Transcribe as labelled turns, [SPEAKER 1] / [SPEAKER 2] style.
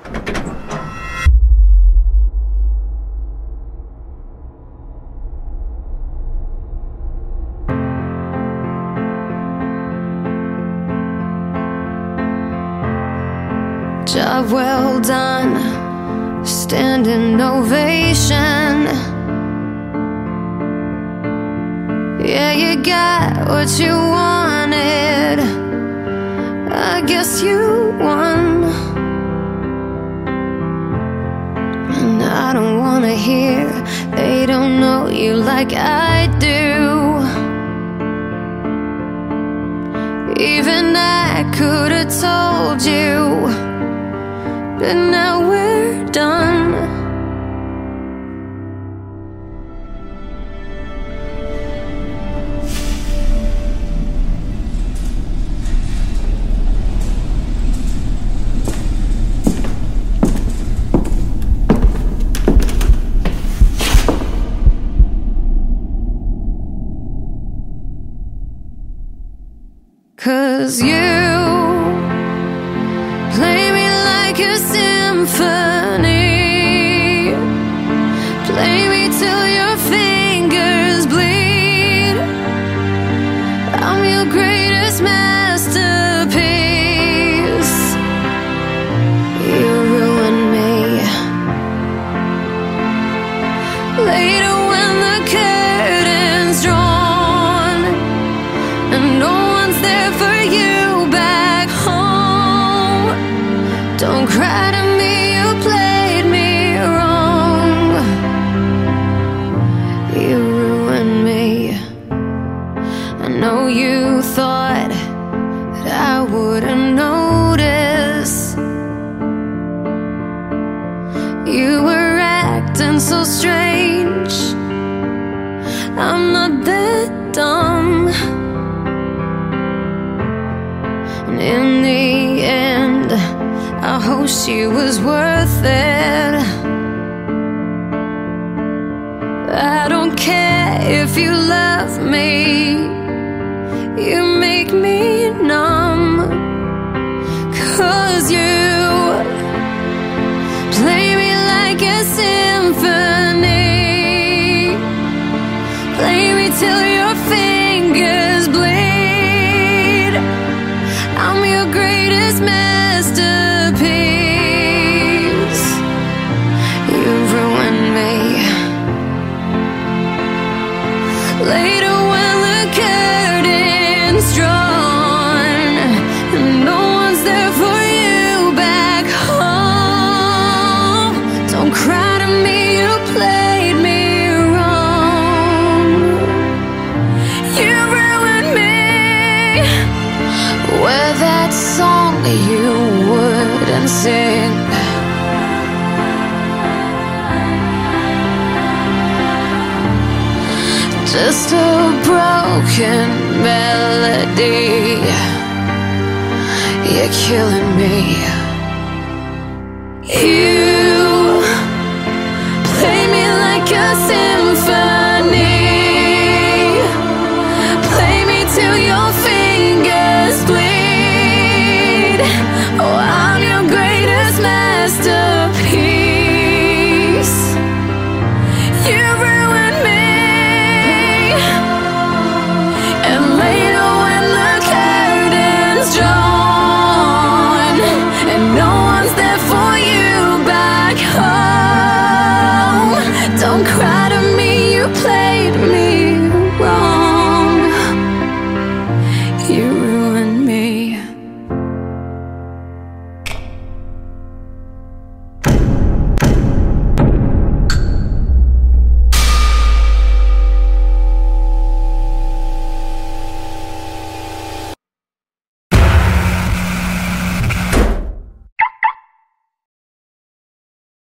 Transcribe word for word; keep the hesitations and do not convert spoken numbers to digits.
[SPEAKER 1] Job well done, standing ovation. Yeah, you got what you wanted, I guess you won. And I don't wanna hear they don't know you like I do. Even I could've told you, but now we're done. Cause you play me like a symphony, play me till your fingers bleed. I'm your greatest masterpiece. You ruined me. Later when the curtain's drawn and no one's there for you back home, don't cry to me, you played me wrong. You ruined me. I know you thought that I wouldn't notice. You were acting so strange. I'm not that dumb. And in the end, I hope she was worth it. I don't care if you love me, you make me numb. Cause you play me like a symphony, play me till your fingers bleed. I'm your greatest masterpiece. You ruined me. Later when the curtain's drawn and no one's there for you back home, don't cry to me, you played me wrong. You ruined me. Where that song you wouldn't sing, just a broken melody. You're killing me. You